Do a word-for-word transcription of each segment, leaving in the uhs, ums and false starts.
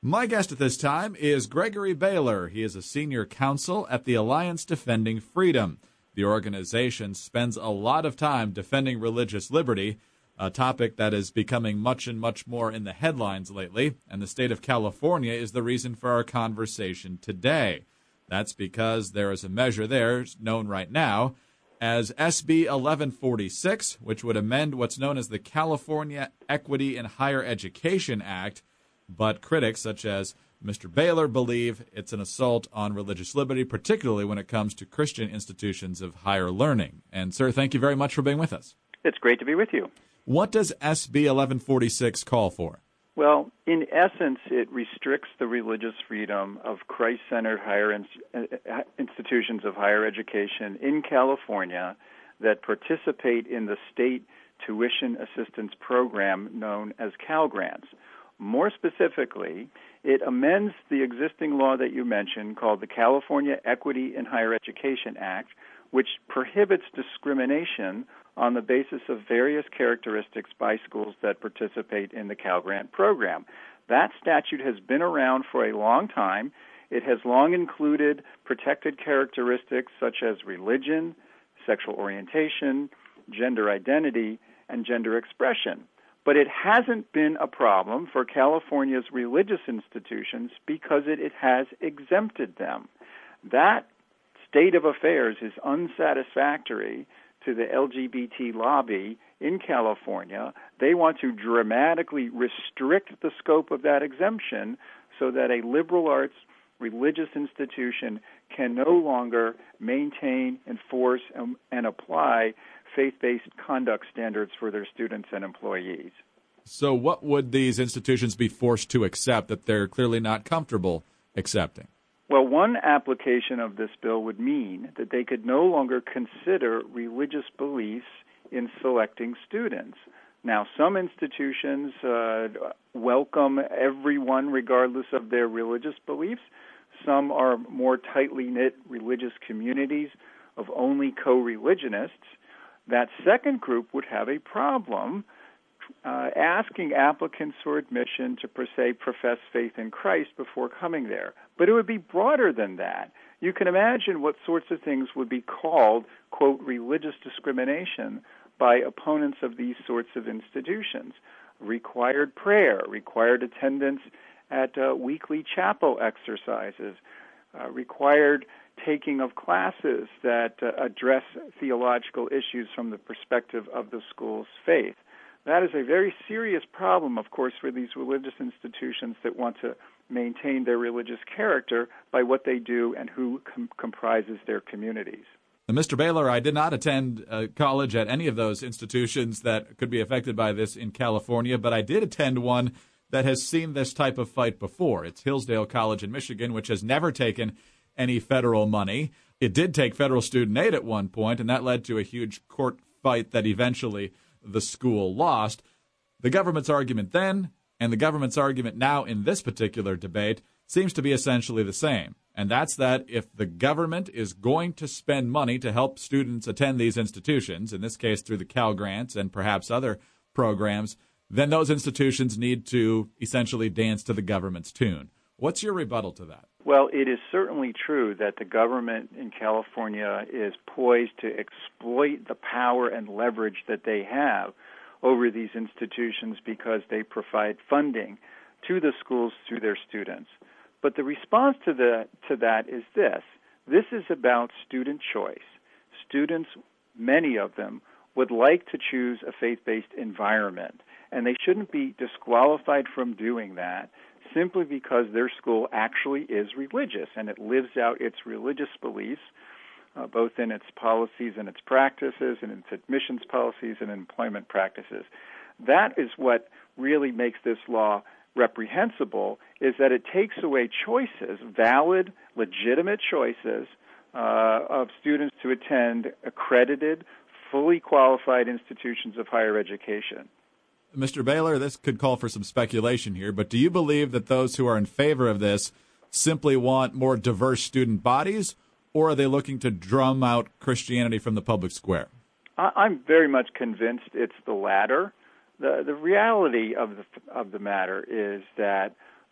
My guest at this time is Gregory Baylor. He is a senior counsel at the Alliance Defending Freedom. The organization spends a lot of time defending religious liberty, a topic that is becoming much and much more in the headlines lately, and the state of California is the reason for our conversation today. That's because there is a measure there known right now as S B eleven forty-six, which would amend what's known as the California Equity in Higher Education Act, but critics such as Mister Baylor believe it's an assault on religious liberty, particularly when it comes to Christian institutions of higher learning. And, sir, thank you very much for being with us. It's great to be with you. What does S B eleven forty-six call for? Well, in essence, it restricts the religious freedom of Christ-centered higher in, uh, institutions of higher education in California that participate in the state tuition assistance program known as Cal Grants. More specifically, it amends the existing law that you mentioned called the California Equity in Higher Education Act, which prohibits discrimination on the basis of various characteristics by schools that participate in the Cal Grant program. That statute has been around for a long time. It has long included protected characteristics such as religion, sexual orientation, gender identity, and gender expression. But it hasn't been a problem for California's religious institutions because it, it has exempted them. That state of affairs is unsatisfactory to the L G B T lobby in California. They want to dramatically restrict the scope of that exemption so that a liberal arts religious institution can no longer maintain, enforce, and, and apply faith-based conduct standards for their students and employees. So what would these institutions be forced to accept that they're clearly not comfortable accepting? Well, one application of this bill would mean that they could no longer consider religious beliefs in selecting students. Now, some institutions uh, welcome everyone regardless of their religious beliefs. Some are more tightly knit religious communities of only co-religionists. That second group would have a problem uh, asking applicants for admission to, per se, profess faith in Christ before coming there. But it would be broader than that. You can imagine what sorts of things would be called, quote, religious discrimination by opponents of these sorts of institutions. Required prayer, required attendance at uh, weekly chapel exercises, uh, required taking of classes that uh, address theological issues from the perspective of the school's faith. That is a very serious problem, of course, for these religious institutions that want to maintain their religious character by what they do and who com- comprises their communities. Mister Baylor, I did not attend uh, college at any of those institutions that could be affected by this in California, but I did attend one that has seen this type of fight before. It's Hillsdale College in Michigan, which has never taken any federal money. It did take federal student aid at one point, and that led to a huge court fight that eventually the school lost. The government's argument then and the government's argument now in this particular debate seems to be essentially the same, and that's that if the government is going to spend money to help students attend these institutions, in this case through the Cal Grants and perhaps other programs, then those institutions need to essentially dance to the government's tune. What's your rebuttal to that? Well, it is certainly true that the government in California is poised to exploit the power and leverage that they have over these institutions because they provide funding to the schools through their students. But the response to, the, to that is this. This is about student choice. Students, many of them, would like to choose a faith-based environment, and they shouldn't be disqualified from doing that simply because their school actually is religious and it lives out its religious beliefs, uh, both in its policies and its practices, and its admissions policies and employment practices. That is what really makes this law reprehensible, is that it takes away choices, valid, legitimate choices uh, of students to attend accredited, fully qualified institutions of higher education. Mister Baylor, this could call for some speculation here, but do you believe that those who are in favor of this simply want more diverse student bodies, or are they looking to drum out Christianity from the public square? I'm very much convinced it's the latter. The the reality of the of the matter is that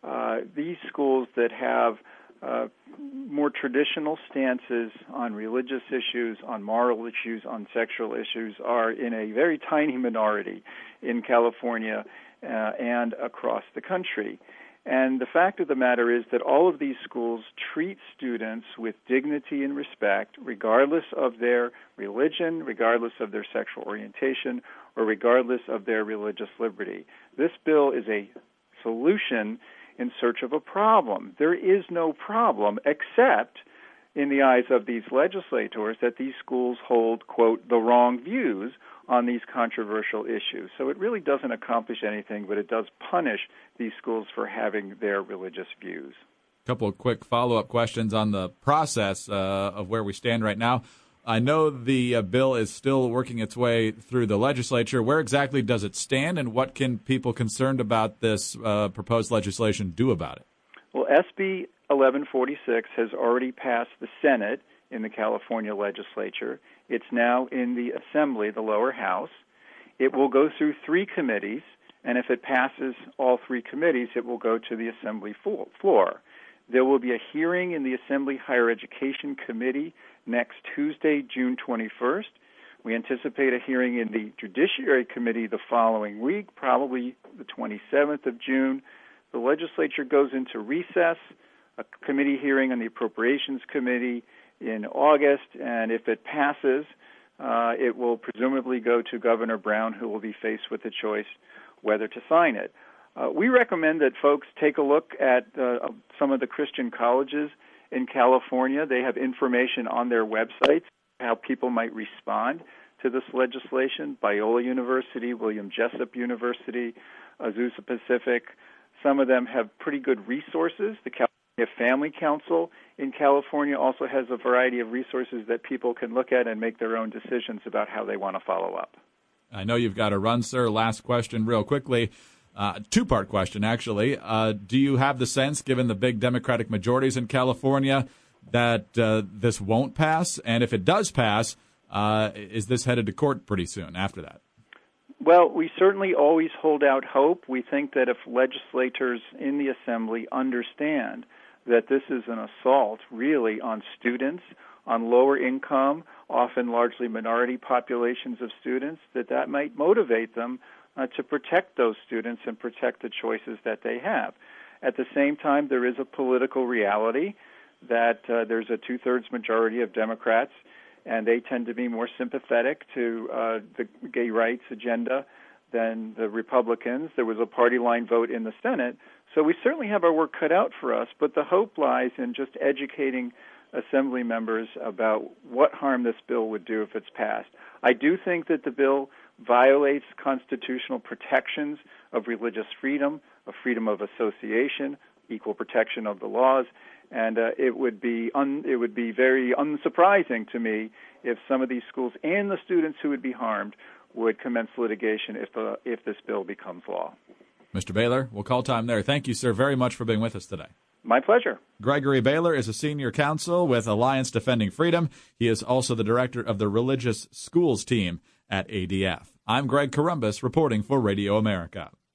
uh, these schools that have uh, more traditional stances on religious issues, on moral issues, on sexual issues are in a very tiny minority in California uh, and across the country. And the fact of the matter is that all of these schools treat students with dignity and respect, regardless of their religion, regardless of their sexual orientation, or regardless of their religious liberty. This bill is a solution in search of a problem. There is no problem except, in the eyes of these legislators, that these schools hold, quote, the wrong views on these controversial issues. So it really doesn't accomplish anything, but it does punish these schools for having their religious views. A couple of quick follow-up questions on the process uh, of where we stand right now. I know the uh, bill is still working its way through the legislature. Where exactly does it stand, and what can people concerned about this uh, proposed legislation do about it? Well, S B eleven forty-six has already passed the Senate in the California legislature. It's now in the Assembly, the lower house. It will go through three committees, and if it passes all three committees, it will go to the Assembly floor. There will be a hearing in the Assembly Higher Education Committee next Tuesday, June twenty-first. We anticipate a hearing in the Judiciary Committee the following week, probably the twenty-seventh of June. The legislature goes into recess, a committee hearing on the Appropriations Committee in August, and if it passes, uh, it will presumably go to Governor Brown, who will be faced with the choice whether to sign it. Uh, we recommend that folks take a look at uh, some of the Christian colleges in California. They have information on their websites how people might respond to this legislation. Biola University, William Jessup University, Azusa Pacific. Some of them have pretty good resources. The California Family Council in California also has a variety of resources that people can look at and make their own decisions about how they want to follow up. I know you've got to run, sir. Last question real quickly. Uh, two-part question, actually. Uh, do you have the sense, given the big Democratic majorities in California, that uh, this won't pass? And if it does pass, uh, is this headed to court pretty soon after that? Well, we certainly always hold out hope. We think that if legislators in the Assembly understand that this is an assault really on students, on lower income, often largely minority populations of students, that that might motivate them uh, to protect those students and protect the choices that they have. At the same time, there is a political reality that uh, there's a two-thirds majority of Democrats, and they tend to be more sympathetic to uh, the gay rights agenda than the Republicans. There was a party line vote in the Senate, so we certainly have our work cut out for us, but the hope lies in just educating Assembly members about what harm this bill would do if it's passed. I do think that the bill violates constitutional protections of religious freedom, of freedom of association, equal protection of the laws, and uh, it would be un- it would be very unsurprising to me if some of these schools and the students who would be harmed would commence litigation if uh, if this bill becomes law. Mister Baylor, we'll call time there. Thank you, sir, very much for being with us today. My pleasure. Gregory Baylor is a senior counsel with Alliance Defending Freedom. He is also the director of the Religious Schools team at A D F. I'm Greg Corombos reporting for Radio America.